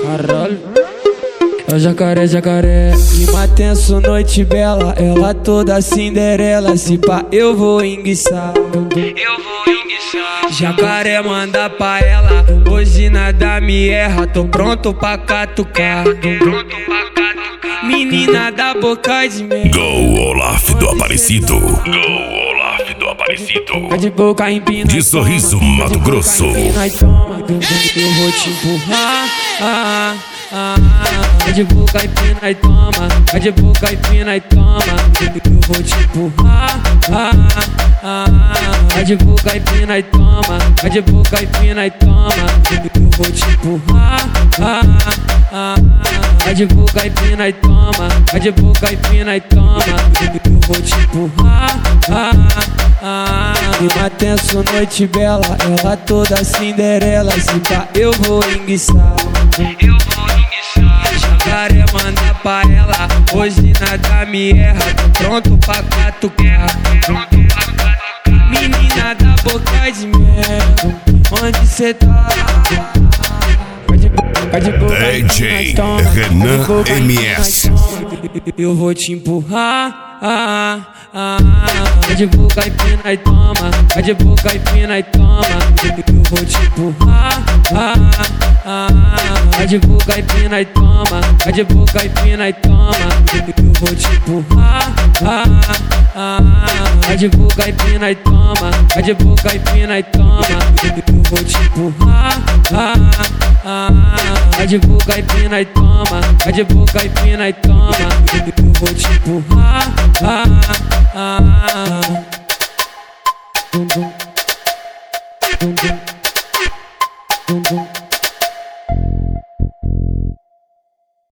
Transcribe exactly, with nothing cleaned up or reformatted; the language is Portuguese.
Caralho. É o jacaré, jacaré. Clima tenso, noite bela. Ela toda Cinderela. Se pá, eu vou enguiçar. Eu vou enguiçar. Jacaré manda pra ela. Hoje nada me erra. Tô pronto pra catucar. Tô pronto pra catucar. Menina da boca de mel. Go Olaf do Aparecido. Go Olaf do Aparecido. De boca empina. De Sorriso, Mato Grosso. Eu vou te empurrar. Ah, ah, ah. De boca empina e toma. De boca empina e toma. Eu vou te empurrar. Ah, ah, ah. De boca empina e toma. De boca empina e toma. Eu vou te empurrar. Ah, ah, ah. De boca empina e toma. De boca empina e toma. Eu vou te empurrar. Ah, ah, ah. Clima tenso, noite bela. Ela toda Cinderela. Se pá, eu vou enguiçar. Eu vou enguiçar. Jacaré manda pra ela. Hoje nada me erra. Tô pronto pra catucar. Pronto pra catucar. Menina da boca de mel. Onde cê tá? D J Renan M S. Eu vou te empurrar. Ah, ah, ah. De boca empina e toma. De boca empina e toma. Eu vou te empurrar. Ah, ah, ah. De boca empina e toma. De boca empina e toma. Eu vou te empurrar. Ah, ah, ah. De boca empina e toma. De boca empina e toma. Eu vou te empurrar. Ah, ah, ah. De boca empina e toma. De boca empina e toma. Eu vou te empurrar. Ah, ah, ah.